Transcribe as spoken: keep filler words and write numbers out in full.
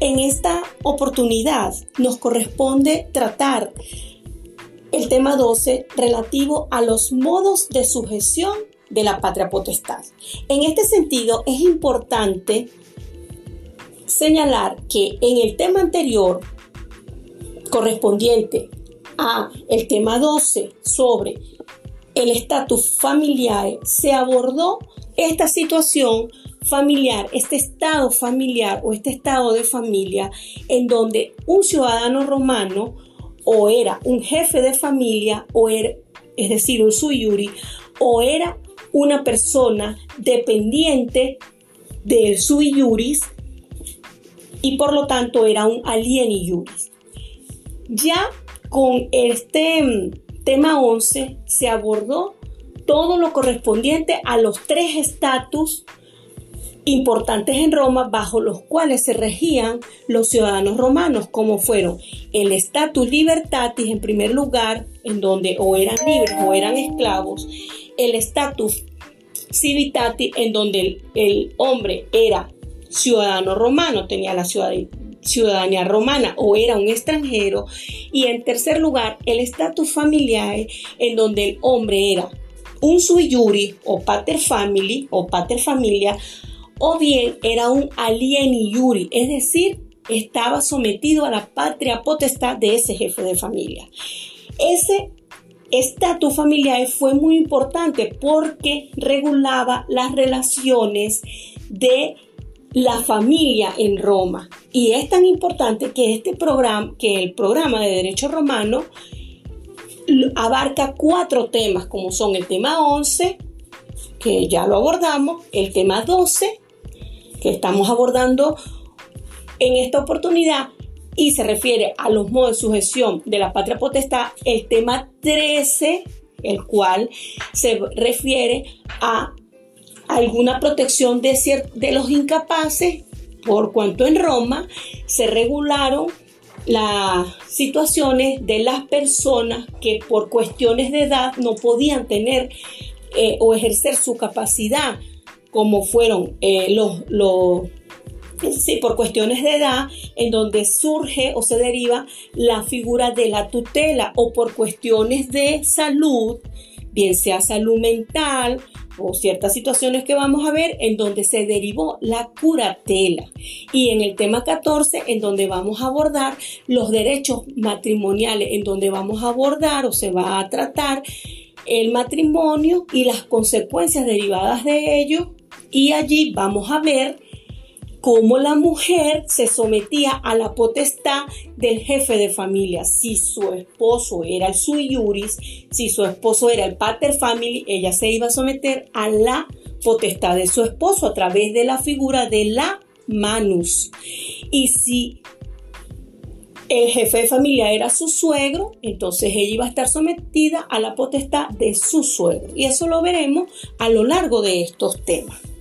En esta oportunidad nos corresponde tratar el tema doce relativo a los modos de sujeción de la patria potestad. En este sentido, es importante señalar que en el tema anterior, correspondiente a el tema doce sobre el estatus familiar, se abordó esta situación familiar, este estado familiar o este estado de familia en donde un ciudadano romano o era un jefe de familia o era, es decir, un sui iuris, o era una persona dependiente del sui iuris y por lo tanto era un alieni iuris. Ya con este tema once se abordó todo lo correspondiente a los tres estatus importantes en Roma bajo los cuales se regían los ciudadanos romanos, como fueron el status libertatis en primer lugar, en donde o eran libres o eran esclavos, el status civitatis, en donde el, el hombre era ciudadano romano, tenía la ciudadanía ciudadanía romana o era un extranjero, y en tercer lugar el status familiar, en donde el hombre era un sui iuris o pater famili o pater familia, o bien era un alieni iuris, es decir, estaba sometido a la patria potestad de ese jefe de familia. Ese estatus familiar fue muy importante porque regulaba las relaciones de la familia en Roma, y es tan importante que este programa, que el programa de Derecho Romano abarca cuatro temas, como son el tema once, que ya lo abordamos, el tema doce, que estamos abordando en esta oportunidad y se refiere a los modos de sujeción de la patria potestad, el tema trece, el cual se refiere a alguna protección de, cier- de los incapaces, por cuanto en Roma se regularon las situaciones de las personas que por cuestiones de edad no podían tener eh, o ejercer su capacidad, como fueron eh, los, los sí, por cuestiones de edad, en donde surge o se deriva la figura de la tutela, o por cuestiones de salud, bien sea salud mental o ciertas situaciones que vamos a ver, en donde se derivó la curatela. Y en el tema catorce, en donde vamos a abordar los derechos matrimoniales, en donde vamos a abordar o se va a tratar el matrimonio y las consecuencias derivadas de ello, y allí vamos a ver cómo la mujer se sometía a la potestad del jefe de familia. Si su esposo era el sui iuris, si su esposo era el pater famili, ella se iba a someter a la potestad de su esposo a través de la figura de la manus. Y si el jefe de familia era su suegro, entonces ella iba a estar sometida a la potestad de su suegro. Y eso lo veremos a lo largo de estos temas.